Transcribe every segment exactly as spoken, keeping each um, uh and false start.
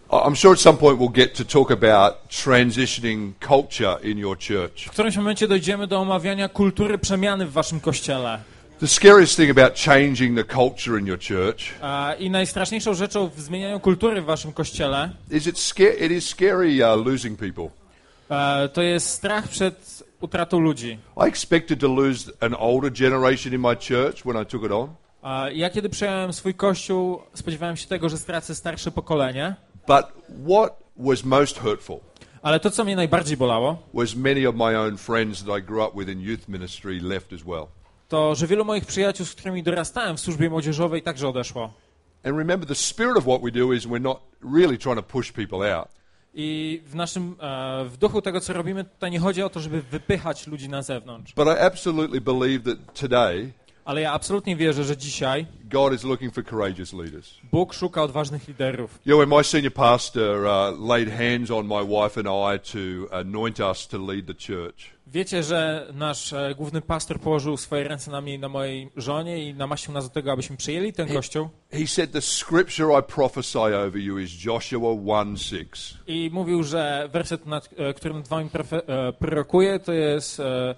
I'm sure at some point we'll get to talk about transitioning culture in your church. W którymś momencie dojdziemy do omawiania kultury przemiany w waszym kościele. The scariest thing about changing the culture in your church I najstraszniejszą rzeczą w zmienianiu kultury w waszym kościele is it's scary, it is scary uh, losing people. to jest strach przed utratą ludzi. I expected to lose an older generation in my church when I took it on. Ja kiedy przejąłem swój kościół, spodziewałem się tego, że stracę starsze pokolenie. But what was most hurtful Ale to, co mnie najbardziej bolało, was many of my own friends that I grew up with in youth ministry left as well. To, że wielu moich przyjaciół, z którymi dorastałem w służbie młodzieżowej, także odeszło. And remember, the spirit of what we do is we're not really trying to push people out. I w naszym, e, w duchu tego, co robimy, tutaj nie chodzi o to, żeby wypychać ludzi na zewnątrz. But I absolutely believe that today Ale ja absolutnie wierzę, że dzisiaj God is looking for courageous leaders. Bóg szuka odważnych liderów. You know, when my senior pastor uh, laid hands on my wife and I to anoint us to lead the church. Wiecie, że nasz e, główny pastor położył swoje ręce na mnie i na mojej żonie i namaścił nas do tego, abyśmy przyjęli ten kościół. He said, the scripture I prophesy over you is Joshua one six. I mówił, że werset, nad e, którym nad wami profe, e, prorokuje, to jest e,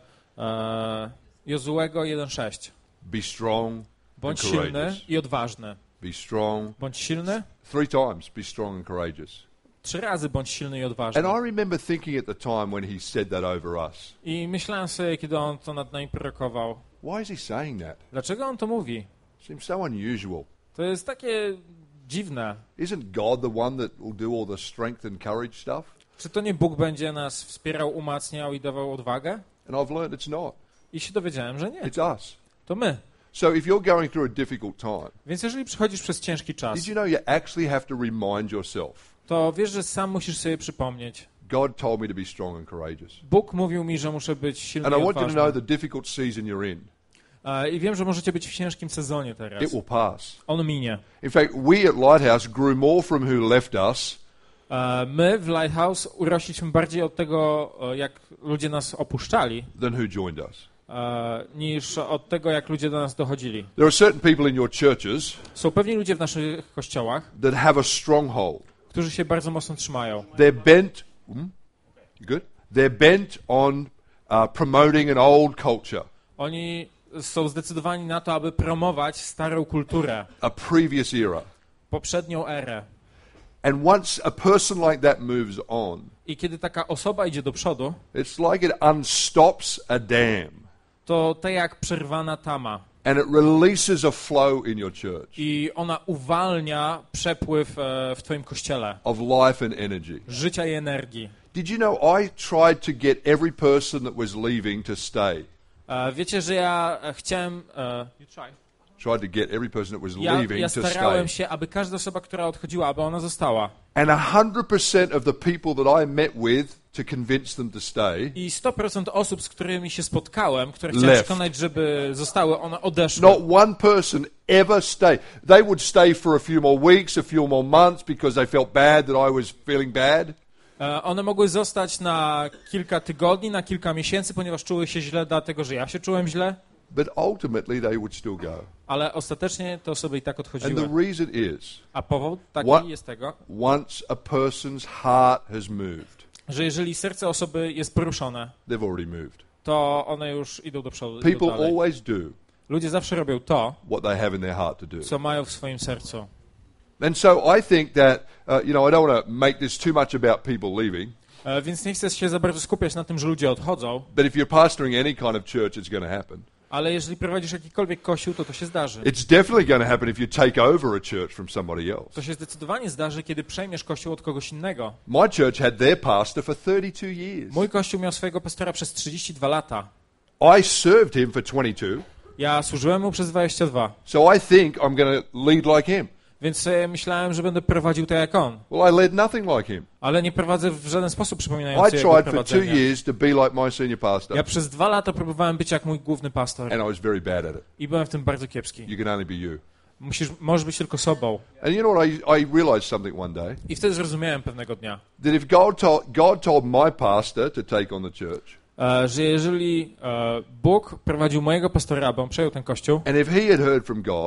e, Jozuego jeden sześć. Be strong Bądź and silny courageous. i odważny. Be strong. Bądź silny. Three times, be strong and courageous. Trzy razy bądź silny i odważny. And I remember thinking at the time when he said that over us. I myślałem sobie, kiedy on to nad nami prorokował. Why is he saying that? Dlaczego on to mówi? Seems so unusual. To jest takie dziwne. Isn't God the one that will do all the strength and courage stuff? Czy to nie Bóg będzie nas wspierał, umacniał i dawał odwagę? And I've learned it's not. I się dowiedziałem, że nie. It's us. To my. So if you're going through a difficult time, Więc jeżeli przechodzisz przez ciężki czas, did you know you actually have to remind yourself? to wiesz, że sam musisz sobie przypomnieć. God told me to be strong and courageous. Bóg mówił mi, że muszę być silny And i I want you to odważny. know the difficult season you're in. E, I wiem, że możecie być w ciężkim sezonie teraz. It will pass. On minie. In fact, we at Lighthouse grew more from who left us E, My w Lighthouse urośliśmy bardziej od tego, e, jak ludzie nas opuszczali, than who joined us. e, niż od tego, jak ludzie do nas dochodzili. There are certain people in your churches Są pewni ludzie w naszych kościołach, that have a stronghold. którzy się bardzo mocno trzymają. They're bent, hmm? good? They're bent on uh, promoting an old culture, Oni są zdecydowani na to, aby promować starą kulturę, a previous era. poprzednią erę. And once a person like that moves on, I kiedy taka osoba idzie do przodu, it's like it unstops a dam to tak jak przerwana tama. and it releases a flow in your church I ona uwalnia przepływ e, w twoim kościele. of life and energy. Życia i energii. Did you know I tried to get every person that was leaving to stay? E, wiecie, że ja e, chciałem... E, Tried to get every person that was ja, leaving ja to starałem stay. się, aby każda osoba, która odchodziła, aby ona została. And one hundred percent of the people that I met with to convince them to stay, I sto procent osób, z którymi się spotkałem, które chciałem Left. przekonać, żeby zostały, one odeszły. not one person ever stayed. They would stay for a few more weeks, a few more months because they felt bad that I was feeling bad. E, One mogły zostać na kilka tygodni, na kilka miesięcy, ponieważ czuły się źle, dlatego że ja się czułem źle, But ultimately they would still go. ale ostatecznie te osoby i tak And odchodziły. the reason is, A powód taki What? jest tego, once a person's heart has moved, że jeżeli serce osoby jest poruszone, they've already moved. to one już idą do przodu. Idą People dalej. always do Ludzie zawsze robią to, what they have in their heart to do. co mają w swoim sercu. And so I think that, uh, you know, I don't want to make this too much about people leaving, E, Więc nie chcę się za bardzo skupiać na tym, że ludzie odchodzą, but if you're pastoring any kind of church, it's going to happen. ale jeżeli prowadzisz jakikolwiek kościół, to to się zdarzy. It's definitely going to happen if you take over a church from somebody else. To się zdecydowanie zdarzy, kiedy przejmiesz kościół od kogoś innego. My church had their pastor for thirty-two years. Mój kościół miał swojego pastora przez trzydzieści dwa lata. I served him for twenty-two, Ja służyłem mu przez dwadzieścia dwa, so I think I'm going to lead like him. więc sobie myślałem, że będę prowadził tak jak on. Well, I led nothing like him. Ale nie prowadzę w żaden sposób I przypominający jego tried for two prowadzenia. years to be like my senior pastor, Ja przez dwa lata próbowałem być jak mój główny pastor and I was very bad at it. i byłem w tym bardzo kiepski. You can only be you. Musisz, możesz być tylko sobą. And you know what? I, I realized something one day, I wtedy zrozumiałem pewnego dnia, that if God told, God told my pastor to take on the church, e, że jeżeli e, Bóg prowadził mojego pastora, aby on przejął ten kościół and if he had heard from God,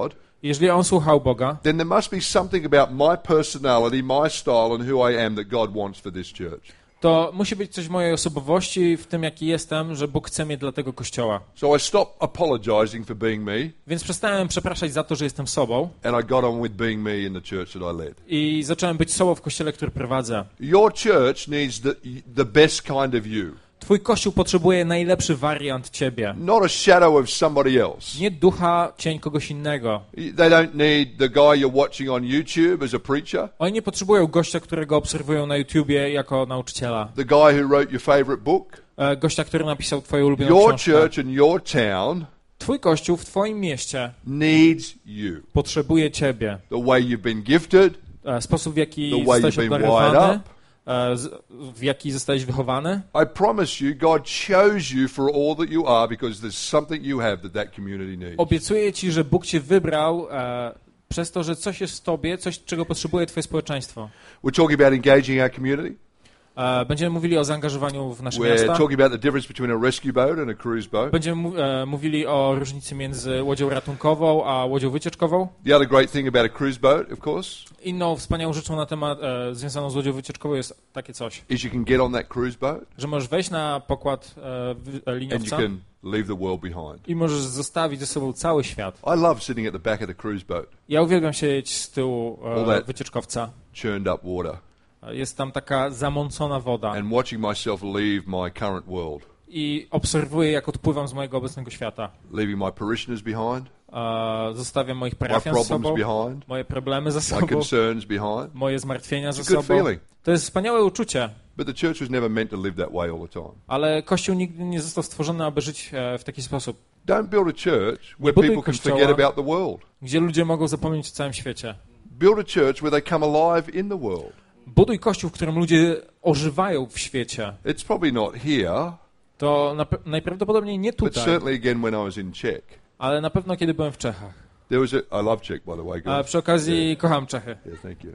Jeżeli on słuchał Boga, then there must be something about my personality, my style and who I am that God wants for this church. to musi być coś w mojej osobowości, w tym jaki jestem, że Bóg chce mnie dla tego Kościoła. So I stopped apologizing for being me, Więc przestałem przepraszać za to, że jestem sobą and I got on with being me in the church that I led. i zacząłem być sobą w Kościele, który prowadzę. Your church needs the, the best kind of you, Twój Kościół potrzebuje najlepszy wariant ciebie. not a shadow of somebody else. Nie ducha, cień kogoś innego. They don't need the guy you're watching on YouTube as a preacher, Oni nie potrzebują gościa, którego obserwują na YouTubie jako nauczyciela. the guy who wrote your favorite book. E, Gościa, który napisał twoją ulubioną Your książkę. church and your town Twój Kościół w twoim mieście needs you. potrzebuje ciebie. The way you've been gifted, E, Sposób, w jaki The way zostałeś you've been obdarowany, wired e, z- w jaki zostałeś wychowany. I promise you, God chose you for all that you are because there's something you have that that community needs. Obiecuję ci, że Bóg cię wybrał e, przez to, że coś jest w tobie, coś, czego potrzebuje twoje społeczeństwo. We're talking about engaging our community. E, Będziemy mówili o zaangażowaniu w nasze We're miasta. talking about the difference between a rescue boat and a cruise boat. Będziemy mu- e, mówili o różnicy między łodzią ratunkową a łodzią wycieczkową. The other great thing about a cruise boat, of course, Inną wspaniałą rzeczą na temat e, związaną z łodzią wycieczkową jest takie coś, is you can get on that cruise boat że możesz wejść na pokład e, wy- e, and you liniowca can leave the world behind. i możesz zostawić ze sobą cały świat. I love sitting at the back of the cruise boat, Ja uwielbiam siedzieć z tyłu All e, that- wycieczkowca. churned up water, Jest tam taka zamącona woda and watching myself leave my current world, i obserwuję, jak odpływam z mojego obecnego świata. leaving my parishioners behind, E, Zostawiam moich my parafian za problems sobą, behind, moje problemy za my sobą, concerns behind. moje zmartwienia za It's a good sobą. feeling. To jest wspaniałe uczucie, But the church was never meant to live that way all the time. ale Kościół nigdy nie został stworzony, aby żyć e, w taki sposób, Don't build a church where buduj people can kościoła. forget about the world. gdzie ludzie mogą zapomnieć o całym świecie. Build a church where they come alive in the world. Buduj Kościół, w którym ludzie ożywają w świecie. It's probably not here, To na, najprawdopodobniej nie but tutaj, certainly again when I was in Czech. ale na pewno kiedy byłem w Czechach. There was a, I love Czech, by the way, A guys. przy okazji kocham Czechy. Yeah, thank you.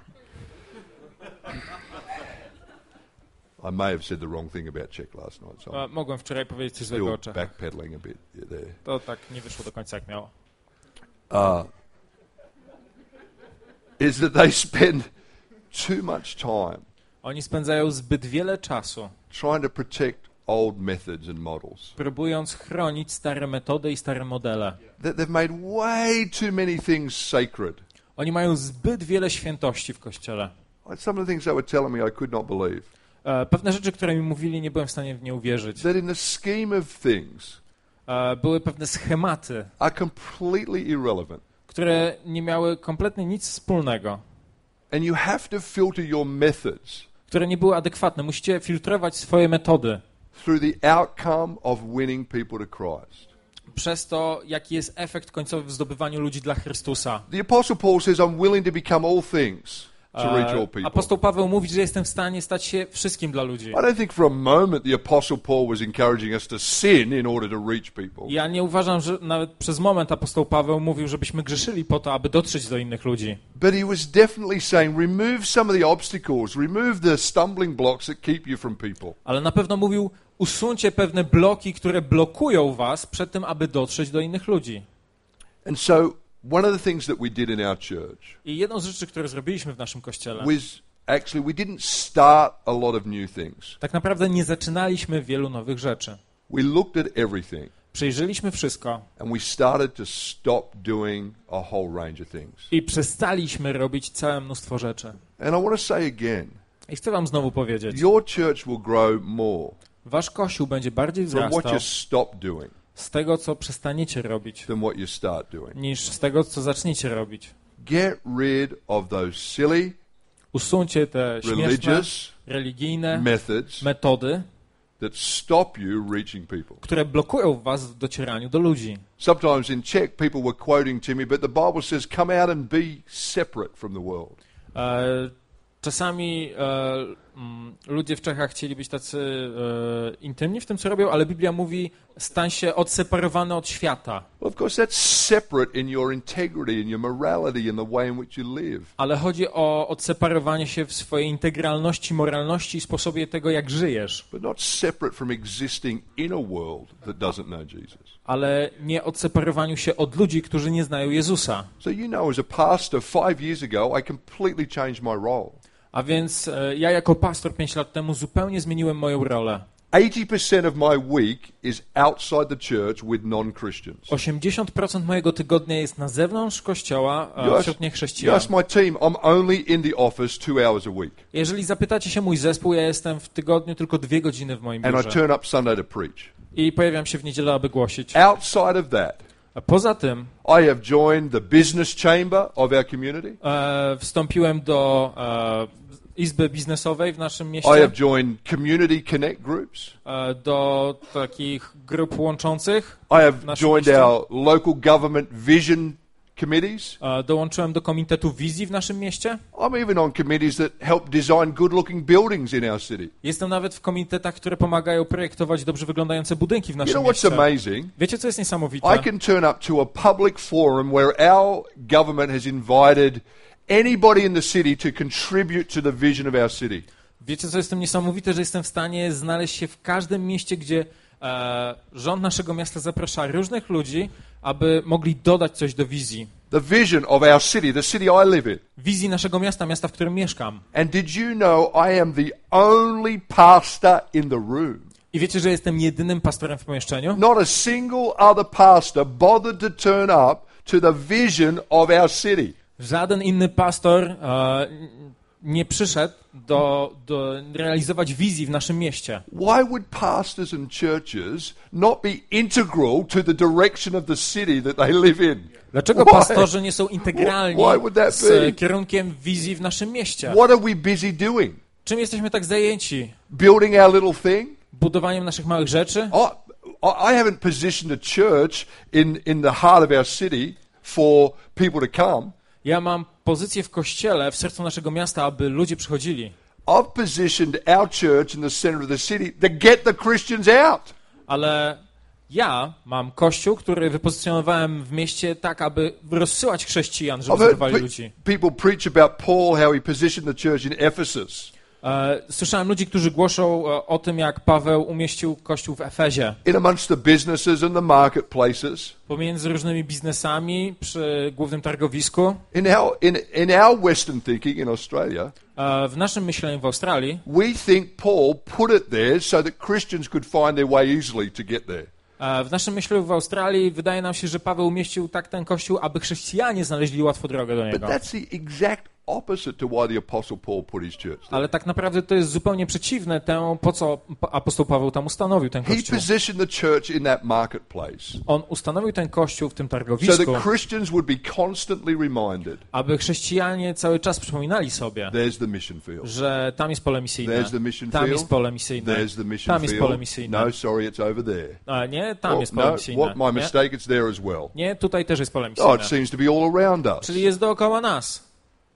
I may have said the wrong thing about Czech last night, so A, I'm mogłem wczoraj powiedzieć coś złego o still Czechach. backpedaling a bit there. To tak nie wyszło do końca jak miało. Uh, is that they spend too much time Oni spędzają zbyt wiele czasu trying to protect old methods and models. próbując chronić stare metody i stare modele. That they've made way too many things sacred. Oni mają zbyt wiele świętości w Kościele. Some of the things they were telling me I could not believe. E, Pewne rzeczy, które mi mówili, nie byłem w stanie w nie uwierzyć. That in the scheme of things E, Były pewne schematy, are completely irrelevant. które nie miały kompletnie nic wspólnego, And you have to filter your methods które nie były adekwatne. Musicie filtrować swoje metody through the outcome of winning people to Christ. przez to, jaki jest efekt końcowy w zdobywaniu ludzi dla Chrystusa. The Apostle Paul says, I'm willing to become all things to reach all E, people. Apostoł Paweł mówi, że jestem w stanie stać się wszystkim dla ludzi. I don't think for a moment the Apostle Paul was encouraging us to sin in order to reach people. Ja nie uważam, że nawet przez moment apostoł Paweł mówił, żebyśmy grzeszyli po to, aby dotrzeć do innych ludzi. But he was definitely saying, remove some of the obstacles, remove the stumbling blocks that keep you from people. Ale na pewno mówił, usuńcie pewne bloki, które blokują was przed tym, aby dotrzeć do innych ludzi. And so one of the things that we did in our church I jedną z rzeczy, które zrobiliśmy w naszym kościele, was actually we didn't start a lot of new things. tak naprawdę nie zaczynaliśmy wielu nowych rzeczy. We looked at everything Przejrzeliśmy wszystko and we started to stop doing a whole range of things. i przestaliśmy robić całe mnóstwo rzeczy. And I want to say again, I chcę wam znowu powiedzieć, your church will grow more wasz kościół będzie bardziej from what wzrastał you stop doing z tego, co przestaniecie robić, than what you start doing. niż z tego, co zaczniecie robić. Get rid of those silly, Usuńcie te śmieszne, religious religijne methods metody, that stop you reaching people. które blokują was w docieraniu do ludzi. Sometimes in Czech, people were quoting to me, but the Bible says, come out and be separate from the world. E, czasami e, mm, ludzie w Czechach chcieli być tacy e, intymni w tym, co robią, ale Biblia mówi, stań się odseparowany od świata. Well, of course, that's separate in your integrity, in your morality, in the way in which you live. Ale chodzi o odseparowanie się w swojej integralności, moralności i sposobie tego, jak żyjesz. But not separate from existing in a world that doesn't know Jesus. Ale nie odseparowaniu się od ludzi, którzy nie znają Jezusa. So you know, as a pastor, five years ago, I completely changed my role. A więc e, ja jako pastor pięć lat temu zupełnie zmieniłem moją rolę. eighty percent of my week is outside the church with non-Christians. osiemdziesiąt procent mojego tygodnia jest na zewnątrz kościoła e, wśród niechrześcijan. Yes, my team, I'm only in the office two hours a week. Jeżeli zapytacie się mój zespół, ja jestem w tygodniu tylko dwie godziny w moim And I biurze. turn up Sunday to preach. I pojawiam się w niedzielę, aby głosić. Outside of that, A poza tym I have joined the business chamber of our community. e, wstąpiłem do e, izby biznesowej w naszym I mieście, have joined community connect groups. e, do takich grup łączących. I have w naszym joined mieście. our local government vision committees. E, dołączyłem do komitetu wizji w naszym mieście. I'm even on committees that help design good-looking buildings in our city. Jestem nawet w komitetach, które pomagają projektować dobrze wyglądające budynki w You naszym know what's mieście. amazing? Wiecie, co jest niesamowite? I can turn up to a public forum where our government has invited anybody in the city to contribute to the vision of our city. Wiecie, co jest tym niesamowite, że jestem w stanie znaleźć się w każdym mieście, gdzie e, rząd naszego miasta zaprasza różnych ludzi, aby mogli dodać coś do wizji. The vision of our city, the city I live in. Wizji naszego miasta, miasta, w którym mieszkam. And did you know I am the only pastor in the room? I wiecie, że jestem jedynym pastorem w pomieszczeniu? Not a single other pastor bothered to turn up to the vision of our city. Żaden inny pastor e, nie przyszedł do, do realizować wizji w naszym mieście. Why would pastors and churches not be integral to the direction of the city that they live in? Dlaczego Why? pastorzy nie są integralni Why would that be? z kierunkiem wizji w naszym mieście? What are we busy doing? Czym jesteśmy tak zajęci? Building our little thing? Budowaniem naszych małych rzeczy? I, I haven't positioned a church in, in the heart of our city for people to come. Ja mam pozycję w kościele, w sercu naszego miasta, aby ludzie przychodzili. I've positioned our church in the center of the city to get the Christians out. Ale ja mam kościół, który wypozycjonowałem w mieście tak, aby rozsyłać chrześcijan, żeby I've heard zrywali pe- ludzi. people preach about Paul, how he positioned the church in Ephesus, E, Słyszałem ludzi, którzy głoszą e, o tym, jak Paweł umieścił kościół w Efezie. in amongst the businesses and the marketplaces. Pomiędzy różnymi biznesami przy głównym targowisku. In our, in, in our Western thinking in Australia, E, W naszym myśleniu w Australii we think Paul put it there so that Christians could find their way easily to get there. e, w naszym myśleniu w Australii wydaje nam się, że Paweł umieścił tak ten kościół, aby chrześcijanie znaleźli łatwo drogę do But niego. that's the exact opposite to why the Apostle Paul put his church there. Ale tak naprawdę to jest zupełnie przeciwne temu, po co apostoł Paweł tam ustanowił ten He kościół. positioned the church in that marketplace On ustanowił ten kościół w tym so targowisku, that Christians would be constantly reminded aby chrześcijanie cały czas przypominali sobie, there's the mission field. że tam jest pole misyjne, There's the mission tam field. jest pole misyjne, There's the mission tam jest pole field. misyjne. No, sorry, it's over there. A nie, tam Oh, jest pole no, misyjne. what, my Nie? mistake, it's there as well. Nie, tutaj też jest pole Oh, it misyjne. seems to be all around us. Czyli jest dookoła nas.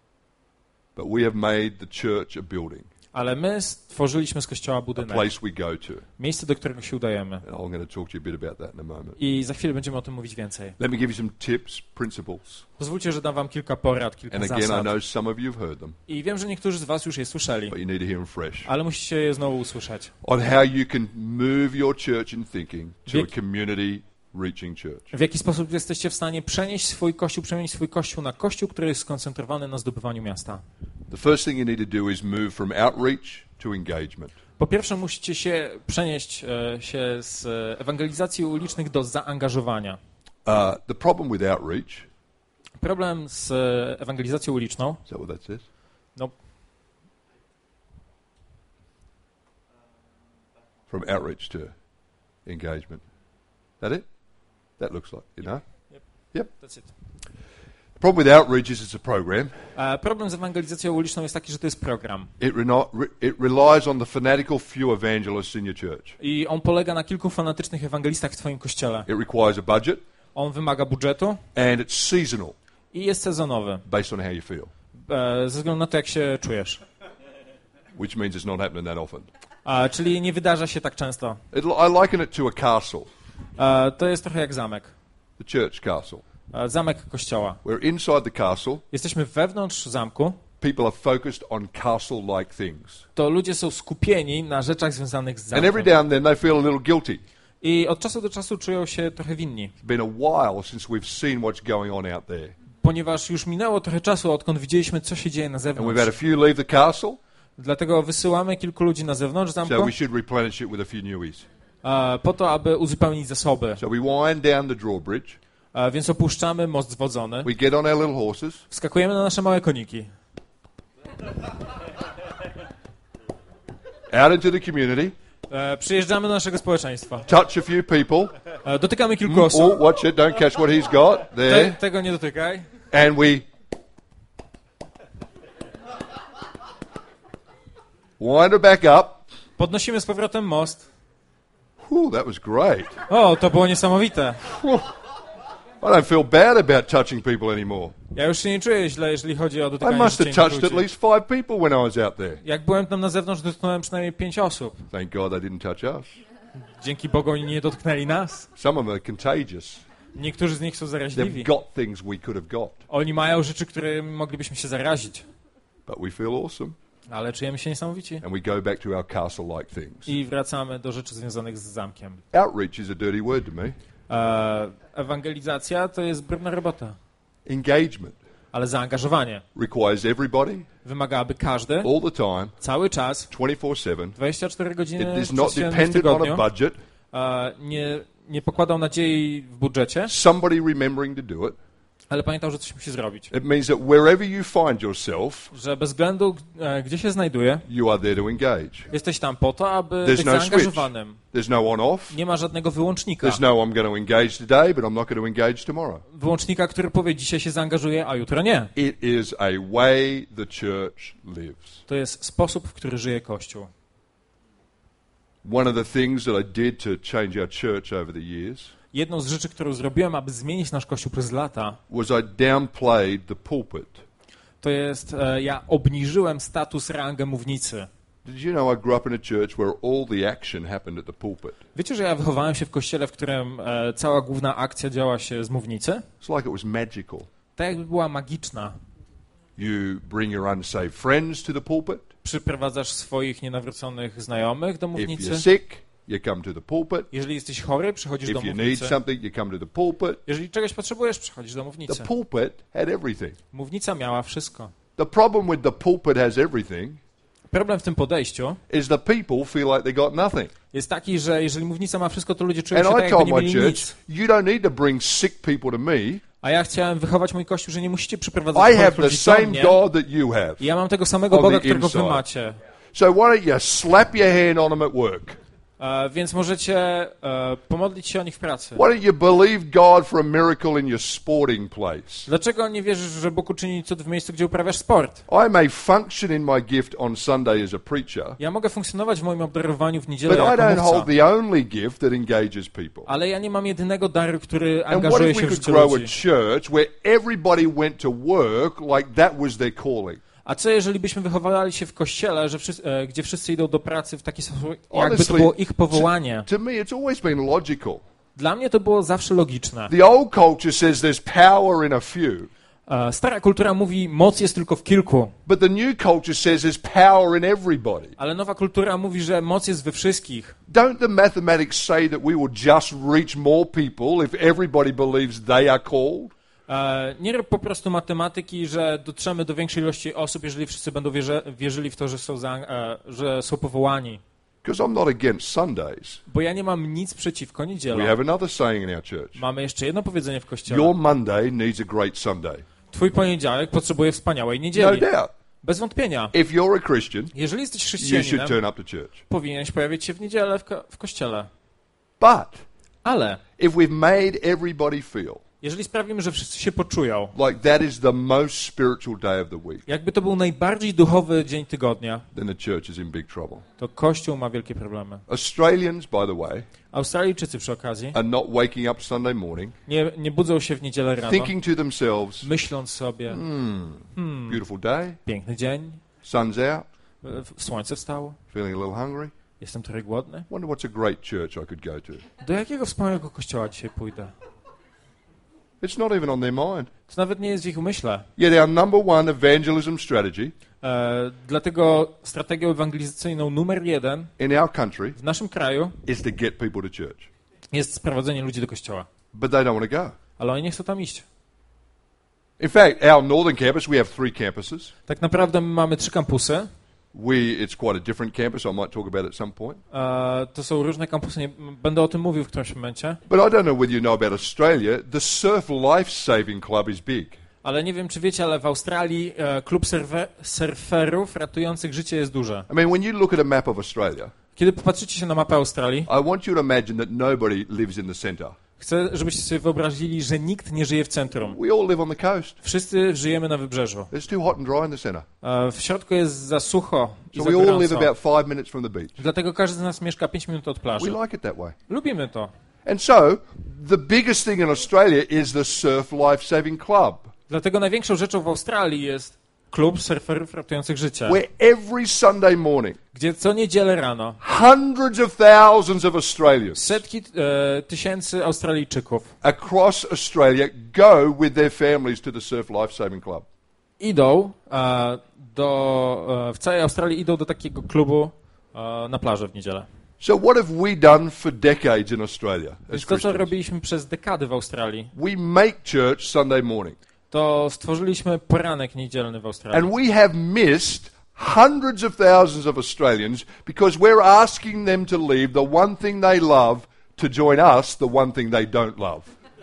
But we have made the church a building, Ale my stworzyliśmy z kościoła a budynek, place we go to. miejsce, do którego się udajemy. And I'm going to talk to you a bit about that in a moment. I za chwilę będziemy o tym mówić więcej. Let me give you some tips, principles. Pozwólcie, że dam wam kilka porad, kilka And again, I zasad. know some of you have heard them, I wiem, że niektórzy z was już je słyszeli, but you need to hear them fresh. ale musicie je znowu usłyszeć. On how you can move your church in thinking to a Wiek- community reaching church. W jaki sposób jesteście w stanie przenieść swój kościół, przemienić swój kościół na kościół, który jest skoncentrowany na zdobywaniu miasta. The first thing you need to do is move from outreach to engagement. Po pierwsze musicie się przenieść e, się z e, ewangelizacji ulicznych do zaangażowania. Uh, the problem with outreach, Problem z e, ewangelizacją uliczną, is that what that says? no, From outreach to engagement. That it? That looks like, you know? that's it. The problem with outreach is it's a program. E, problem z ewangelizacją uliczną jest taki, że to jest program. It, reno- re- it relies on the fanatical few evangelists in your church. I on polega na kilku fanatycznych ewangelistach w twoim kościele. It requires a budget, On wymaga budżetu and it's seasonal, i jest sezonowy, based on how you feel, e, ze względu na to, jak się czujesz. which means it's not happening that often. A, czyli nie wydarza się tak często. It, I liken it to a castle. E, to jest trochę jak zamek. the church castle. E, Zamek kościoła. We're inside the castle. Jesteśmy wewnątrz zamku. People are focused on castle-like things. To ludzie są skupieni na rzeczach związanych z And every zamkiem. now and then they feel a little guilty. I od czasu do czasu czują się trochę winni, It's been a while since we've seen what's going on out there. ponieważ już minęło trochę czasu, odkąd widzieliśmy, co się dzieje na And we've had a zewnątrz. few leave the castle, Dlatego wysyłamy kilku ludzi na zewnątrz so zamku, we should replenish it with a few newies. e, po to, aby uzupełnić zasoby. So we wind down the drawbridge. E, Więc opuszczamy most zwodzony, We get on our little horses. wskakujemy na nasze małe koniki. Out into the community, E, Przyjeżdżamy do naszego społeczeństwa. touch a few people. E, Dotykamy kilku Oh, osób. watch it, don't catch what he's got Te, there. tego nie dotykaj. And we wind her back up. Podnosimy z powrotem most. Whew, that was great. O, to było niesamowite. I don't feel bad about touching people anymore. Ja już się nie czuję źle, jeżeli chodzi o I dotykanie must have życia touched innych at ludzi. least five people when I was out there. Jak byłem tam na zewnątrz, dotknąłem przynajmniej pięć osób. Thank God they didn't touch us. Dzięki Bogu oni nie dotknęli nas. Some of them are contagious. Niektórzy z nich są zaraźliwi. They've got things we could have got. Oni mają rzeczy, którymi moglibyśmy się zarazić. But we feel awesome. Ale czujemy się niesamowici. And we go back to our castle-like things. I wracamy do rzeczy związanych z zamkiem. Outreach is a dirty word to me. E, ewangelizacja to jest brudna robota. Engagement Ale zaangażowanie requires everybody, wymaga, aby każdy, all the time, cały czas, twenty-four seven. dwadzieścia cztery godziny It is not przez dzień w dependent on a tygodniu, budget. e, nie, nie pokładał nadziei w budżecie, Somebody remembering to do it. ale pamiętał, że coś musi zrobić. It means that wherever you find yourself, Że bez względu, e, gdzie się znajduje, you are there to engage. jesteś tam po to, aby There's być no zaangażowanym. There's no on-off. Nie ma żadnego wyłącznika. There's no I'm going to engage today, but I'm not going to engage tomorrow. Wyłącznika, który powie, dzisiaj się zaangażuje, a jutro nie. It is a way the church lives. To jest sposób, w który żyje Kościół. One of the things that I did to change our church over the years Jedną z rzeczy, którą zrobiłem, aby zmienić nasz Kościół przez lata, was I downplayed the pulpit. to jest, e, ja obniżyłem status, rangę mównicy. Did you know I grew up in a church where all the action happened at the pulpit? Wiecie, że ja wychowałem się w kościele, w którym e, cała główna akcja działa się z mównicy? It's like it was magical. Tak jakby była magiczna. You bring your unsaved friends to the pulpit. Przyprowadzasz swoich nienawróconych znajomych do If mównicy. you're sick, you come to the pulpit. Jeżeli jesteś chory, przychodzisz do If you need mównicy. something, you come to the pulpit. Jeżeli czegoś potrzebujesz, przychodzisz do The mównicy. pulpit had everything. Mównica miała wszystko. The problem with the pulpit has everything Problem w tym podejściu is the people feel like they got nothing. jest taki, że jeżeli mównica ma wszystko, to ludzie czują And się I tak, told jakby nie my mieli church, nic. you don't need to bring sick people to me. A ja chciałem wychować mój Kościół, że nie musicie przyprowadzać I chorych have the ludzi do same mnie. God that you have. I ja mam tego samego on Boga, the którego wy inside. macie. So why don't you slap your hand on them at work? E, więc możecie e, pomodlić się o nich w pracy. Why don't you believe God for a miracle in your sporting place? Dlaczego nie wierzysz, że Bóg uczyni cud w miejscu, gdzie uprawiasz sport? I may function in my gift on Sunday as a preacher, Ja mogę funkcjonować w moim obdarowaniu w but niedzielę I jako don't hold mówca, the only gift that engages people. ale ja nie mam jedynego daru, który And what angażuje if się we w could życie grow a ludzi. church where everybody went to work like that was their calling? A co jeżeli byśmy wychowali się w kościele, że wszyscy, e, gdzie wszyscy idą do pracy w taki sposób, jakby to Honestly, było ich powołanie? To me, it's always been logical. Dla mnie to było zawsze logiczne. The old culture says there's power in a few, E, Stara kultura mówi, moc jest tylko w kilku, but the new culture says there's power in everybody. ale nowa kultura mówi, że moc jest we wszystkich. Don't the mathematics say that we will just reach more people if everybody believes they are called? E, Nie rób po prostu matematyki, że dotrzemy do większej ilości osób, jeżeli wszyscy będą wierzy, wierzyli w to, że są, za, e, że są powołani. Because I'm not against Sundays. Bo ja nie mam nic przeciwko We niedzielom. have another saying in our church. Mamy jeszcze jedno powiedzenie w kościele. Your Monday needs a great Sunday. Twój poniedziałek potrzebuje wspaniałej No niedzieli. doubt. Bez wątpienia. If you're a Christian, Jeżeli jesteś you should chrześcijaninem, turn up to church. powinieneś pojawić się w niedzielę w, ko- w kościele. But Ale if we've made everybody feel jeżeli sprawimy, że wszyscy się poczują, like that is the most spiritual day of the week, jakby to był najbardziej duchowy dzień tygodnia, then the church is in big trouble. to Kościół ma wielkie problemy. Australians, by the way, Australijczycy przy okazji are not waking up Sunday morning nie, nie budzą się w niedzielę rano, thinking to themselves, myśląc sobie, hmm, beautiful day, piękny dzień, sun's out, e, słońce wstało, feeling a little hungry. jestem trochę głodny. Wonder what's a great church I could go to. Do jakiego wspaniałego kościoła dzisiaj pójdę? It's not even on their mind. To nawet nie jest w ich umyśle. Yet our number one evangelism strategy E, dlatego strategią ewangelizacyjną numer jeden in our country w naszym kraju is to get people to church. jest sprowadzenie ludzi do kościoła. But they don't want to go. Ale oni nie chcą tam iść. In fact, our northern campus, we have three campuses. Tak naprawdę my mamy trzy kampusy. We, it's quite a different campus. I might talk about it at some point. E, to są różne kampusy, nie, będę o tym mówił w którymś momencie. But I don't know whether you know about Australia. The Surf Life Saving Club is big. Ale nie wiem, czy wiecie, ale w Australii e, klub surfe, surferów ratujących życie jest duży. I mean, when you look at a map of Australia, Kiedy popatrzycie się na mapę Australii, I want you to imagine that nobody lives in the centre. chcę, żebyście sobie wyobrazili, że nikt nie żyje w centrum. We all live on the coast. Wszyscy żyjemy na wybrzeżu. It's too hot and dry in the centre. E, w środku jest za sucho i So za we all live gorąco. about five minutes from the beach. Dlatego każdy z nas mieszka pięć minut od plaży. We like it that way. Lubimy to. And so, the biggest thing in Australia is the Surf Life Saving Club, Dlatego największą rzeczą w Australii jest klub surferów ratujących życie, where every Sunday morning, gdzie co niedzielę rano hundreds of thousands of Australians setki e, tysięcy Australijczyków across Australia go with their families to the Surf Life Saving Club. idą e, do, e, w całej Australii idą do takiego klubu e, na plażę w niedzielę. So what have we done for decades in Australia as Więc to, co Christians? robiliśmy przez dekady w Australii, We make church Sunday morning. to stworzyliśmy poranek niedzielny w Australii. And we have missed hundreds of thousands of Australians because we're asking them to leave the one thing they love to join us, the one thing they don't love.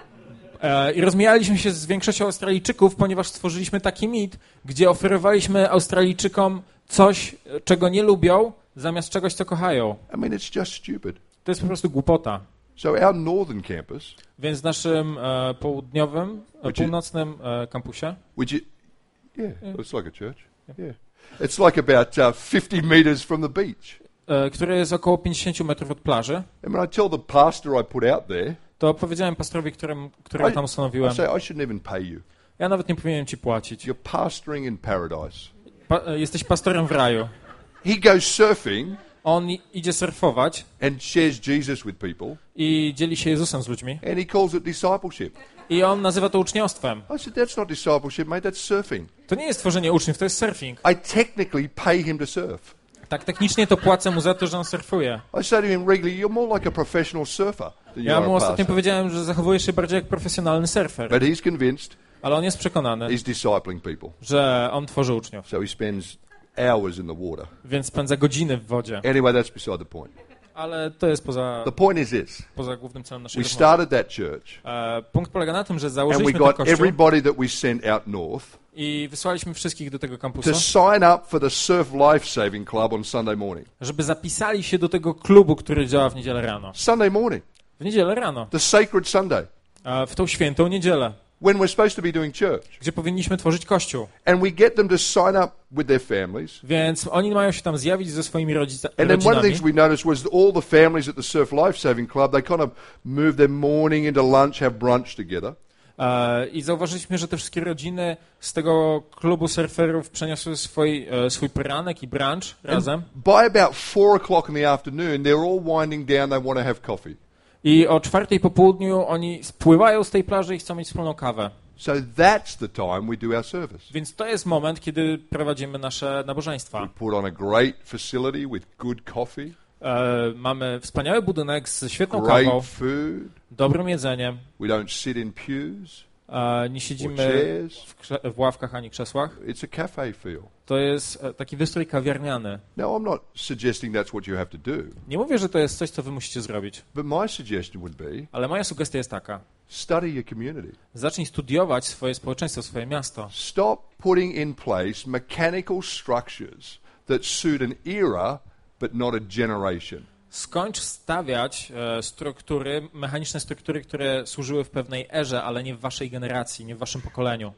E, I rozmijaliśmy się z większością Australijczyków, ponieważ stworzyliśmy taki mit, gdzie oferowaliśmy Australijczykom coś, czego nie lubią, zamiast czegoś, co kochają. I mean, it's just stupid. To jest po prostu głupota. So our northern campus, Więc w naszym e, południowym, e, Which is- północnym e, kampusie, which is, yeah, it's like a church. Yeah. It's like about uh, fifty meters from the beach. e, który jest około pięćdziesiąt metrów od plaży, And when I tell the pastor I put out there, to powiedziałem pastorowi, którym, którego tam I, I ustanowiłem, say, I shouldn't even pay you. ja nawet nie powinienem ci płacić. You're pastoring in paradise. Pa, e, jesteś pastorem w raju. He goes surfing On i- idzie surfować and shares Jesus with people, i dzieli się Jezusem z ludźmi. and he calls it discipleship. I on nazywa to uczniostwem. I said, that's not discipleship, mate, that's surfing. To nie jest tworzenie uczniów, to jest surfing. I technically pay him to surf. Tak technicznie to płacę mu za to, że on surfuje. I say to him regularly, you're more like a professional surfer than you Ja are mu a ostatnio pastor. powiedziałem, że zachowujesz się bardziej jak profesjonalny surfer. But he's convinced Ale on jest przekonany, he's discipling people. że on tworzy uczniów. So he spends hours in the water. Więc spędza godziny w wodzie. Anyway, that's beside the point. Ale to jest poza, The point is this. poza głównym celem naszej We rozmowy. started that church, E, punkt polega na tym, że and we założyliśmy ten got kościół everybody that we sent out north i wysłaliśmy wszystkich do tego kampusu, to sign up for the Surf Life Saving Club on Sunday morning. żeby zapisali się do tego klubu, który działa w niedzielę rano. Sunday morning, W niedzielę rano. the sacred Sunday, E, w tą świętą niedzielę, when we're supposed to be doing church. gdzie powinniśmy tworzyć kościół. And we get them to sign up with their families. Więc oni mają się tam zjawić ze swoimi rodzica- And then one of the rodzinami. things we noticed was that all the families at the Surf Life Saving Club, they kind of move their morning into lunch, have brunch together. E, I zauważyliśmy, że te wszystkie rodziny z tego klubu surferów przeniosły swój, e, swój poranek i brunch razem. By about four o'clock in the afternoon, they're all winding down, they want to have coffee. I o czwartej po południu oni spływają z tej plaży i chcą mieć wspólną kawę. So that's the time we do our service. Więc to jest moment, kiedy prowadzimy nasze nabożeństwa. We put on a great facility with good coffee, E, mamy wspaniały budynek z świetną great kawą, food. dobrym jedzeniem. We don't sit in pews E, nie or siedzimy chairs. w, krze- w ławkach ani krzesłach. It's a cafe feel. To jest e, taki wystrój kawiarniany. Now, I'm not suggesting that's what you have to do, Nie mówię, że to jest coś, co wy musicie zrobić, but my suggestion would be ale moja sugestia jest taka. study your community. Zacznij studiować swoje społeczeństwo, swoje miasto. Stop putting in place mechanical structures that suit an era but not a generation. Skończ stawiać e, struktury, mechaniczne struktury, które służyły w pewnej erze, ale nie w waszej generacji, nie w waszym pokoleniu.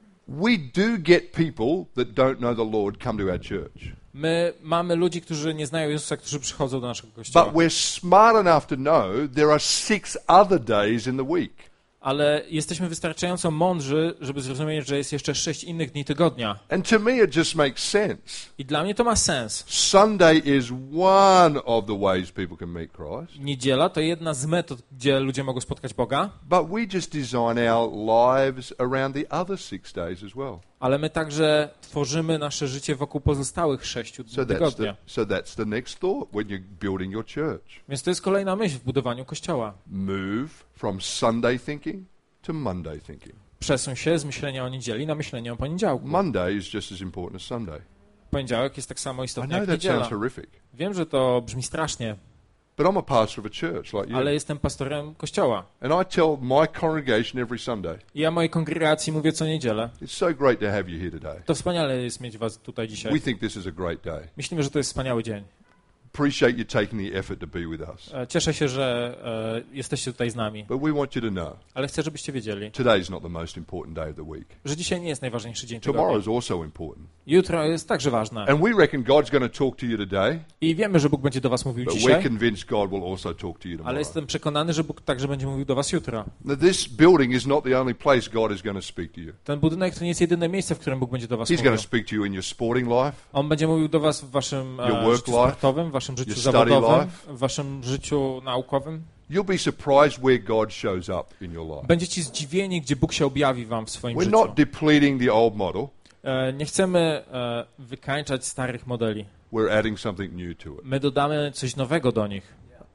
We do get people that don't know the Lord come to our church. My mamy ludzi, którzy nie znają Jezusa, którzy przychodzą do naszego kościoła. But we're smart enough to know there are six other days in the week. ale jesteśmy wystarczająco mądrzy, żeby zrozumieć, że jest jeszcze sześć innych dni tygodnia. And to me it just makes sense. I dla mnie to ma sens. Sunday is one of the ways people can meet Christ. Niedziela to jedna z metod, gdzie ludzie mogą spotkać Boga, But we just design our lives around the other six days as well. ale my także tworzymy nasze życie wokół pozostałych sześciu So dni that's tygodnia. the, so that's the next thought when you're building your church. Więc to jest kolejna myśl w budowaniu Kościoła. Move from Sunday thinking to Monday thinking. Przesuń się z myślenia o niedzieli na myślenie o poniedziałku. Monday is just as important as Sunday. Poniedziałek jest tak samo I istotny know jak that niedziela. sounds horrific, Wiem, że to brzmi strasznie, but I'm a pastor of a church like you. ale jestem pastorem Kościoła. And I tell my congregation every Sunday, I ja mojej kongregacji mówię co niedzielę. it's so great to have you here today. To wspaniale jest mieć was tutaj We dzisiaj. think this is a great day. Myślimy, że to jest wspaniały dzień. Appreciate you taking the effort to be with us. E, Cieszę się, że e, jesteście tutaj z nami, But we want you to know, ale chcę, żebyście wiedzieli, today is not the most important day of the week. że dzisiaj nie jest najważniejszy dzień Tomorrow tygodnia. is also important. Jutro jest także ważne. And we reckon God's going to talk to you today, I wiemy, że Bóg będzie do was mówił but we're dzisiaj, convinced God will also talk to you ale tomorrow. jestem przekonany, że Bóg także będzie mówił do was jutro. Now, this building is not the only place God is going to speak to you. Ten budynek to nie jest jedyne miejsce, w którym Bóg będzie do was He's mówił. going to speak to you in your sporting life, On będzie mówił do was w waszym Your e, work życiu life, sportowym, w waszym życiu your study zawodowym, life. w waszym życiu naukowym. You'll be surprised where God shows up in your life. Będziecie zdziwieni, gdzie Bóg się objawi wam w swoim We're życiu. not depleting the old model, E, Nie chcemy e, wykańczać starych modeli. we're adding something new to it. My dodamy coś nowego do nich.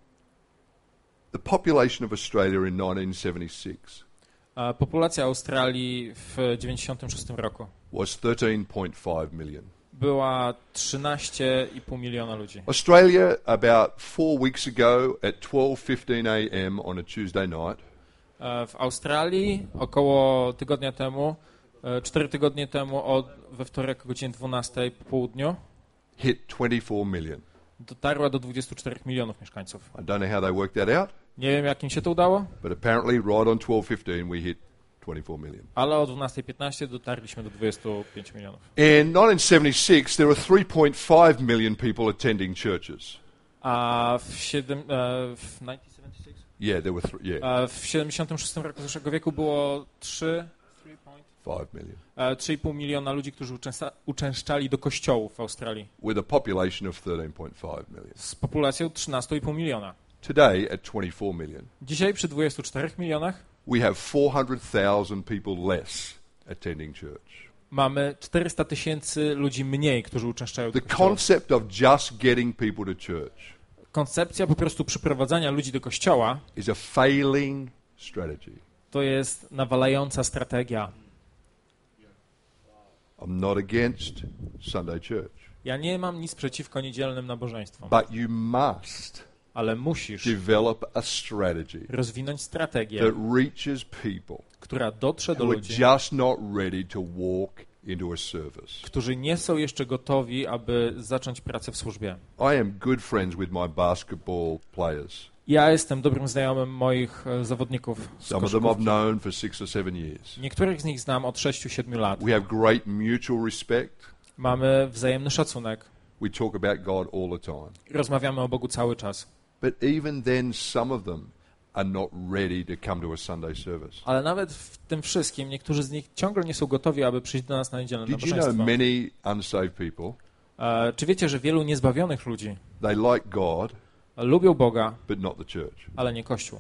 The population of Australia in nineteen seventy-six E, Populacja Australii w dziewięćdziesiątym szóstym roku was thirteen point five million. była trzynaście i pół miliona ludzi. Australia, about four weeks ago at twelve fifteen a m on a Tuesday night, E, W Australii około tygodnia temu, e, cztery tygodnie temu, od, we wtorek o godzinie dwunastej po południu, hit twenty-four million. dotarła do dwudziestu czterech milionów mieszkańców. I don't know how they worked that out, Nie wiem, jak im się to udało, but apparently right on twelve fifteen we hit twenty-four million. ale o dwunastej piętnaście dotarliśmy do dwudziestu pięciu milionów. In nineteen seventy-six, there were three point five million people attending churches. A w, siedem, e, w tysiąc dziewięćset siedemdziesiątym szóstym? Yeah, there were three, yeah, A w siedemdziesiątym szóstym roku zeszłego wieku było trzy, five million. e, trzy i pół miliona ludzi, którzy uczęsta, uczęszczali do kościołów w Australii With a population of thirteen point five million. z populacją trzynaście i pół miliona. Today, at twenty-four million, Dzisiaj przy dwudziestu czterech milionach we have four hundred thousand people less attending church. mamy czterysta tysięcy ludzi mniej, którzy uczęszczają do The kościoła. concept of just getting people to church Koncepcja po prostu przyprowadzania ludzi do kościoła is a failing strategy. to jest nawalająca strategia. I'm not against Sunday church, Ja nie mam nic przeciwko niedzielnym nabożeństwom, but you must ale musisz develop a strategy rozwinąć strategię, that reaches people która dotrze do who are ludzi, just not ready to walk into a service. którzy nie są jeszcze gotowi, aby zacząć pracę w służbie. I am good friends with my basketball players. Ja jestem dobrym znajomym moich e, zawodników z Some of them I've koszykówki. known for six or seven years. Niektórych z nich znam od sześciu siedmiu lat. We have great mutual respect. Mamy wzajemny szacunek. We talk about God all the time. Rozmawiamy o Bogu cały czas. But even then, some of them are not ready to come to a Sunday service. Ale nawet w tym wszystkim niektórzy z nich ciągle nie są gotowi, aby przyjść do nas na niedzielne Did you know nabożeństwo. many unsaved people, E, czy wiecie, że wielu niezbawionych ludzi they like God, lubią Boga, but not the church? ale nie Kościół?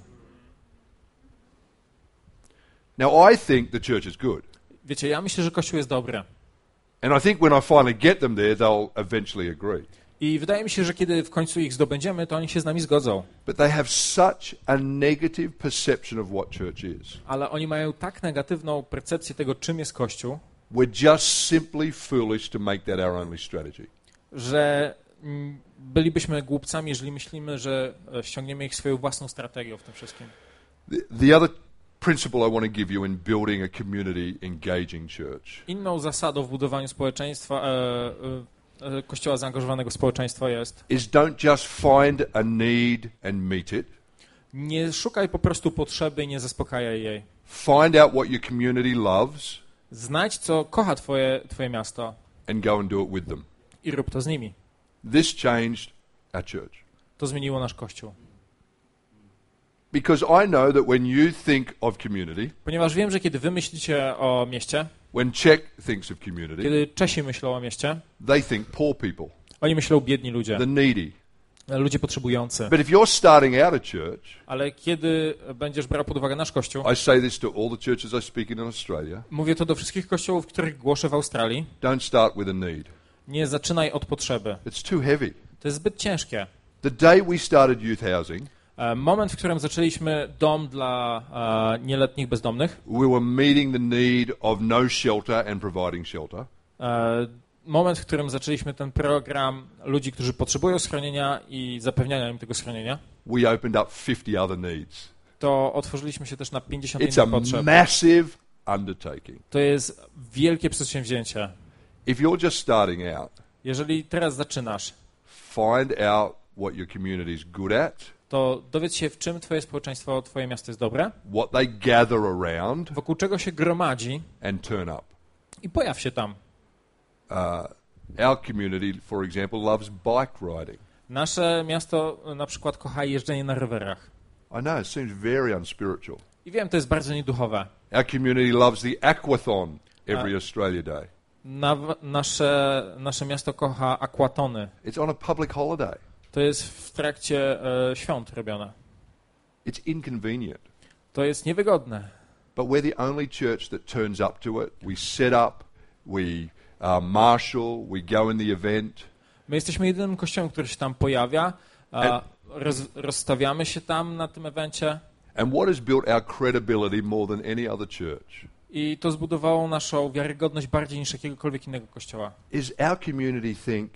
Now, I think the church is good. Wiecie, ja myślę, że Kościół jest dobry. And I think when I finally get them there, they'll eventually agree. I wydaje mi się, że kiedy w końcu ich zdobędziemy, to oni się z nami zgodzą. But they have such a negative perception of what church is. Ale oni mają tak negatywną percepcję tego, czym jest Kościół, We're just simply foolish to make that our only strategy. że mm, bylibyśmy głupcami, jeżeli myślimy, że e, ściągniemy ich swoją własną strategią w tym wszystkim. The, the other principle I want to give you in building a community engaging church Inną zasadą w budowaniu społeczeństwa, e, e, kościoła zaangażowanego społeczeństwa jest: is don't just find a need and meet it. nie szukaj po prostu potrzeby i nie zaspokajaj jej. Find out what your community loves Znajdź, co kocha twoje, twoje miasto and go and do it with them. i rób to z nimi. This changed our church. To zmieniło nasz Kościół. Because I know that when you think of community, Ponieważ wiem, że kiedy wy myślicie o mieście, when Czech thinks of community, kiedy Czesi myślą o mieście, they think poor people, oni myślą biedni ludzie, the needy. ludzie potrzebujący. But if you're starting out a church, Ale kiedy będziesz brał pod uwagę nasz kościół, I say this to all the churches I speak in in Australia, mówię to do wszystkich kościołów, których głoszę w Australii, don't start with a need. nie zaczynaj od potrzeby. It's too heavy. To jest zbyt ciężkie. The day we started youth housing, E, Moment, w którym zaczęliśmy dom dla e, nieletnich bezdomnych, we were meeting the need of no shelter and providing shelter. e, moment, w którym zaczęliśmy ten program ludzi, którzy potrzebują schronienia i zapewniania im tego schronienia, We opened up fifty other needs. to otworzyliśmy się też na pięćdziesiąt It's a innych potrzeb. massive undertaking. To jest wielkie przedsięwzięcie. If you're just starting out, Jeżeli teraz zaczynasz, find out what your community is good at, to dowiedz się, w czym twoje społeczeństwo, twoje miasto jest dobre, what they gather around, wokół czego się gromadzi and turn up. i pojaw się tam. Uh, our community, for example, loves bike riding. Nasze miasto na przykład kocha jeżdżenie na rowerach. I know, it seems very unspiritual. I wiem, to jest bardzo nieduchowe. Our community loves the aquathon every Australia Day. Na, nasze, nasze miasto kocha akwatony. It's on a public holiday. To jest w trakcie e, świąt robione. It's inconvenient. To jest niewygodne. But we're the only church that turns up to it. We set up, we uh, marshal, we go in the event. My jesteśmy jedynym kościołem, który się tam pojawia. A roz, rozstawiamy się tam na tym evencie. And what has built our credibility more than any other church I to zbudowało naszą wiarygodność bardziej niż jakiegokolwiek innego kościoła. is our community think,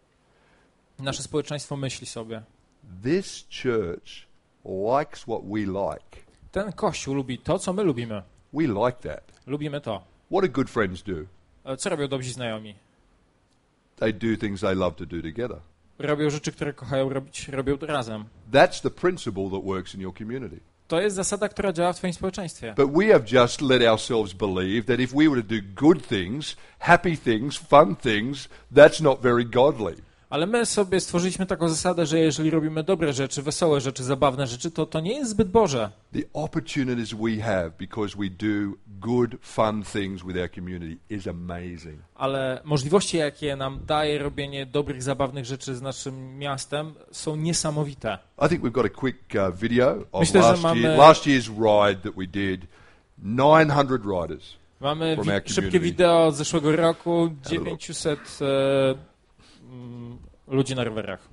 Nasze społeczeństwo myśli sobie, this church likes what we like. ten kościół lubi to, co my lubimy. We like that. Lubimy to. What do good friends do? E, Co robią dobrzy znajomi? They do things they love to do together. Robią rzeczy, które kochają robić, robią to razem. That's the principle that works in your community. To jest zasada, która działa w twoim społeczeństwie. But we have just let ourselves believe that if we were to do good things, happy things, fun things, that's not very godly. Ale my sobie stworzyliśmy taką zasadę, że jeżeli robimy dobre rzeczy, wesołe rzeczy, zabawne rzeczy, to to nie jest zbyt Boże. The opportunities we have because we do good, fun things with our community is amazing. Ale możliwości, jakie nam daje robienie dobrych, zabawnych rzeczy z naszym miastem, są niesamowite. I think we've got a quick uh, video of Myślę, że last mamy- year, last year's ride that we did. nine hundred riders. Mamy From wi- our szybkie community. wideo z zeszłego roku, dziewięćset e, mm, ludzi na rowerach.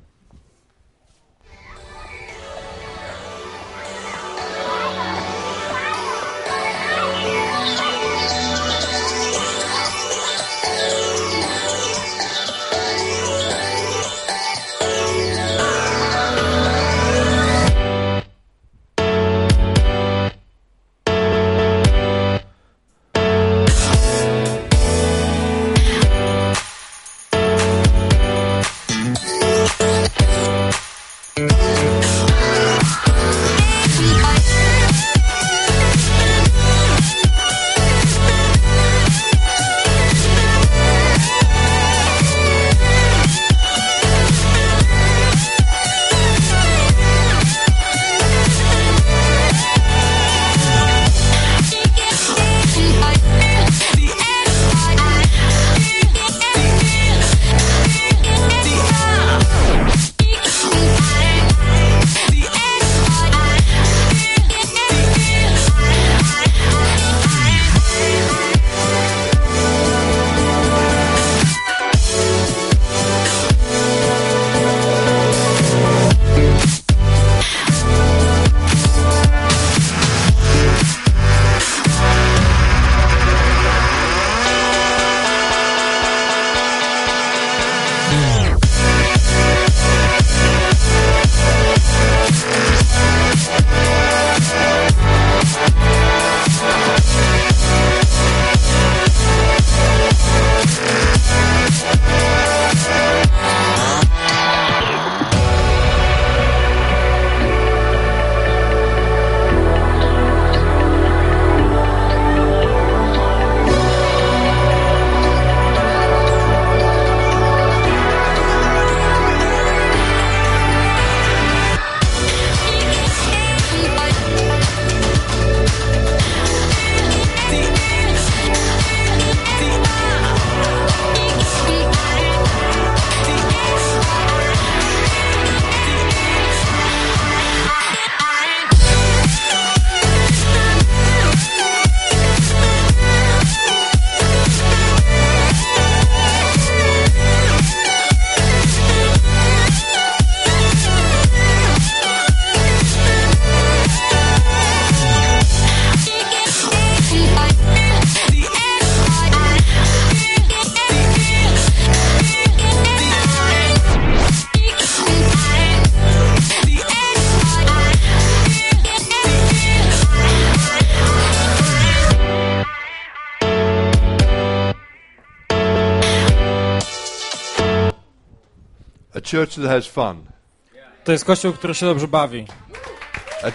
A church that has fun. To jest kościół, który się dobrze bawi. A,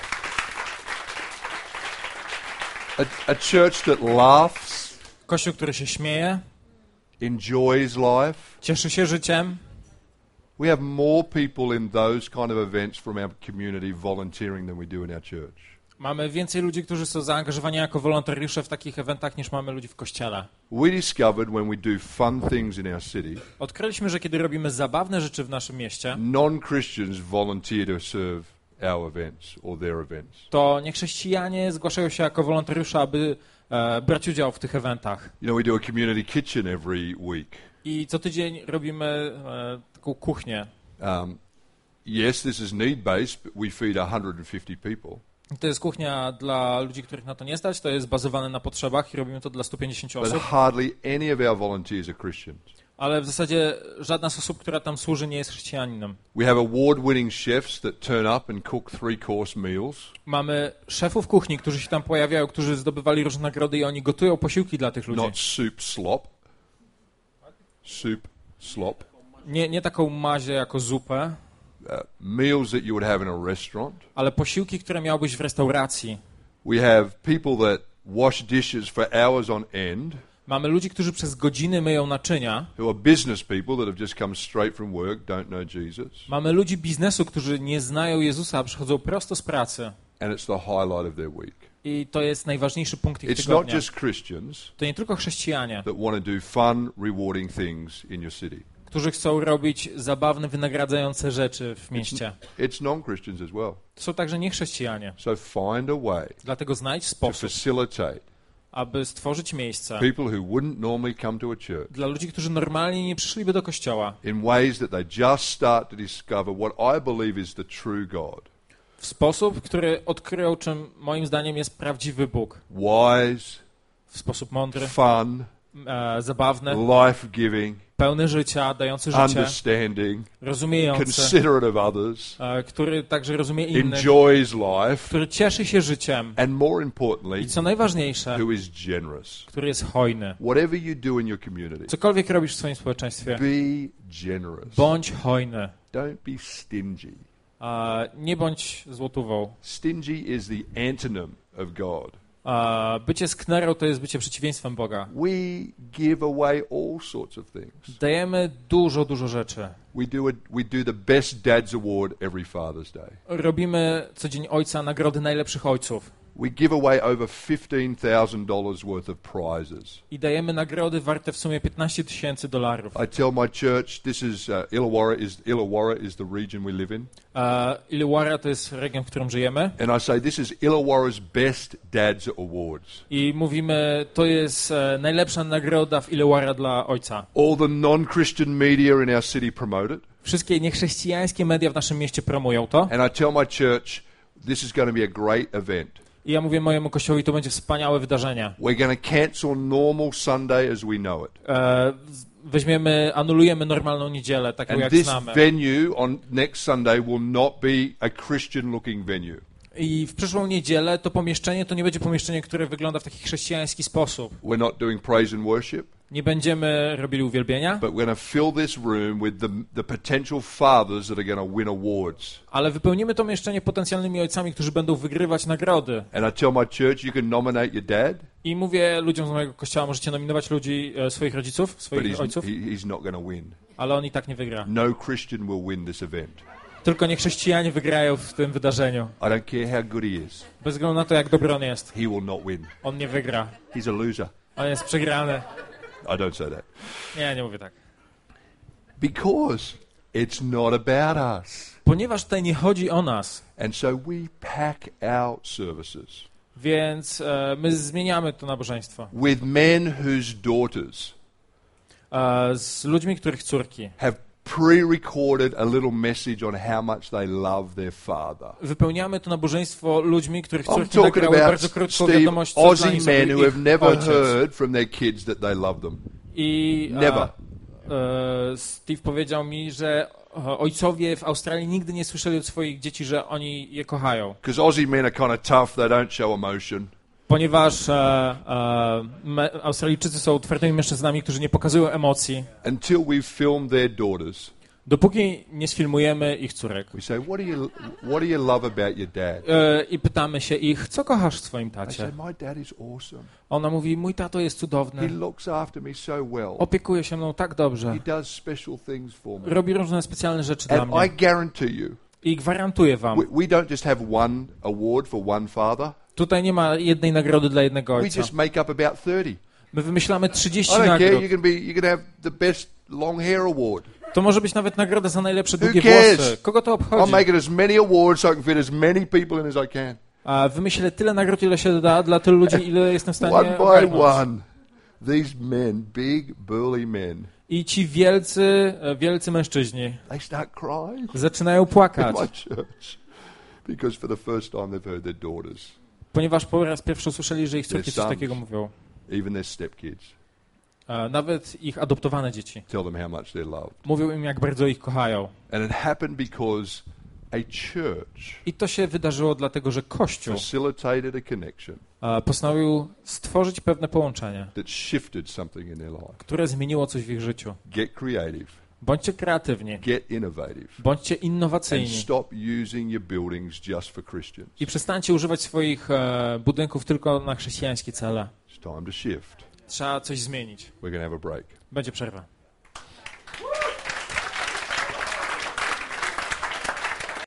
a, a church that laughs. Kościół, który się śmieje. Enjoys life. Cieszy się życiem. We have more people in those kind of events from our community volunteering than we do in our church. Mamy więcej ludzi, którzy są zaangażowani jako wolontariusze w takich eventach, niż mamy ludzi w kościele. We discovered when we do fun things in our city, Odkryliśmy, że kiedy robimy zabawne rzeczy w naszym mieście, non-Christians volunteer to serve our events or their events. to niechrześcijanie zgłaszają się jako wolontariusze, aby e, brać udział w tych eventach. You know, we do a community kitchen every week. I co tydzień robimy e, taką kuchnię. Um, yes, this is need-based, but we feed one hundred fifty people. To jest kuchnia dla ludzi, których na to nie stać, to jest bazowane na potrzebach i robimy to dla stu pięćdziesięciu But osób. hardly any of our volunteers are Christians. Ale w zasadzie żadna z osób, która tam służy, nie jest chrześcijaninem. We have award-winning chefs that turn up and cook three-course meals. Mamy szefów kuchni, którzy się tam pojawiają, którzy zdobywali różne nagrody i oni gotują posiłki dla tych ludzi. Not soup slop. Soup slop. Nie, nie taką mazię jako zupę, Uh, meals that you would have in a restaurant. ale posiłki, które miałbyś w restauracji. We have people that wash dishes for hours on end, Mamy ludzi, którzy przez godziny myją naczynia. who are business people that have just come straight from work, don't know Jesus. Mamy ludzi biznesu, którzy nie znają Jezusa, a przychodzą prosto z pracy. And it's the highlight of their week. I to jest najważniejszy punkt ich It's not tygodnia. just Christians To nie tylko chrześcijanie, that want to do fun, rewarding things in your city. którzy chcą robić zabawne, wynagradzające rzeczy w mieście. It's non-Christians as well. To są także niechrześcijanie. So find a way Dlatego znajdź to sposób, facilitate aby stworzyć miejsce people who wouldn't normally come to a church dla ludzi, którzy normalnie nie przyszliby do kościoła, in ways that they just start to discover what I believe is the true God. w sposób, który odkryją, czym moim zdaniem jest prawdziwy Bóg. Wise, W sposób mądry, fun, e, zabawny, life-giving, pełny życia, dający życie, understanding, rozumiejący, considerate of others, e, który także rozumie innych, enjoys life, który cieszy się życiem and more importantly, i co najważniejsze, who is generous. który jest hojny. Whatever you do in your community, Cokolwiek robisz w swoim społeczeństwie, be generous. bądź hojny. Don't be stingy. E, nie bądź złotówą. Stingy is the antonym of God. E, bycie sknerą to jest bycie przeciwieństwem Boga. We give away all sorts of things. Dajemy dużo, dużo rzeczy. We do a, we do the best dad's award every Father's Day. Robimy co dzień ojca nagrody najlepszych ojców. We give away over fifteen thousand dollars worth of prizes. I dajemy nagrody warte w sumie piętnaście tysięcy dolarów. I tell my church this is uh, Illawarra is Illawarra is the region we live in, E, Illawarra to jest region, w którym żyjemy. and I say this is Illawarra's best dad's awards. I mówimy, to jest e, najlepsza nagroda w Illawarra dla ojca. All the non-Christian media in our city promote it, Wszystkie niechrześcijańskie media w naszym mieście promują to. and I tell my church this is going to be a great event. I ja mówię mojemu kościołowi, to będzie wspaniałe wydarzenie. We're going to cancel normal Sunday as we know it. E, weźmiemy, anulujemy normalną niedzielę, taką And jak this znamy. venue on next Sunday will not be a Christian-looking venue. I w przyszłą niedzielę to pomieszczenie to nie będzie pomieszczenie, które wygląda w taki chrześcijański sposób. We're not doing praise and worship, Nie będziemy robili uwielbienia, but we're going to fill this room with the, the potential fathers that are going to win awards. ale wypełnimy to mieszczenie potencjalnymi ojcami, którzy będą wygrywać nagrody. And I tell my church, you can nominate your dad, I mówię ludziom z mojego kościoła, możecie nominować ludzi, e, swoich rodziców, but swoich he's, ojców, he, he's not going to win. ale on i tak nie wygra. No Christian will win this event. Tylko nie chrześcijanie wygrają w tym wydarzeniu. I don't care how good he is. Bez względu na to, jak dobry on jest. He will not win. On nie wygra. He's a loser. On jest przegrany. I don't say that. Nie, nie mówię tak. Because it's not about us. Ponieważ tutaj nie chodzi o nas, And so we pack our services więc e, my zmieniamy to nabożeństwo. with men whose daughters E, z ludźmi, których córki. have pre-recorded a little message on how much they love their father. Wypełniamy to nabożeństwo ludźmi, których I'm córki talking nagrały about bardzo krótką Steve, wiadomość, co dla Aussie nich men zrobił who have ich never ojciec. heard from their kids that they love them. I Never. e, e, Steve powiedział mi, że e, ojcowie w Australii nigdy nie słyszeli od swoich dzieci, że oni je kochają. Because Aussie men are kind of tough, they don't show emotion. Ponieważ e, e, me, Australijczycy są twardymi mężczyznami, którzy nie pokazują emocji. Until we've filmed their daughters Dopóki nie sfilmujemy ich córek we say, what do you, what do you love about your dad? e, i pytamy się ich, co kochasz w swoim They say, tacie? my dad is awesome. Ona mówi, mój tato jest He cudowny, looks after me so well. opiekuje się mną tak dobrze, He does special things for me. robi różne specjalne rzeczy dla And I mnie. guarantee you, I gwarantuję wam, we, we don't just have one award for one father. tutaj nie ma jednej nagrody dla jednego We ojca. just make up about thirty. My wymyślamy I trzydzieści don't care. nagród. You can be, you can have the best long hair award. To może być nawet nagroda za najlepsze Who długie cares? włosy. Kogo to I'll obchodzi? make it as many awards so I can fit as many people in as I can. A wymyślę tyle nagród, ile się da, dla tylu ludzi, ile jestem w stanie One by ogarnąć. one, these men, big burly men, I ci wielcy, e, wielcy mężczyźni they start crying zaczynają in płakać, my church because for the first time they've heard their daughters, ponieważ po raz pierwszy usłyszeli, że ich córki Their coś sons. takiego mówią. even their stepkids, A nawet ich adoptowane dzieci. tell them how much they're loved. Mówią im, jak bardzo ich kochają. And it happened because a church I to się wydarzyło dlatego, że Kościół facilitated a connection e, postanowił stworzyć pewne połączenie, that shifted something in their life. które zmieniło coś w ich życiu. Get creative, Bądźcie kreatywni, get innovative, bądźcie and innowacyjni stop using your buildings just for Christians. i przestańcie używać swoich e, budynków tylko na chrześcijańskie cele. It's time to shift. Trzeba coś zmienić. We're going to have a break. Będzie przerwa.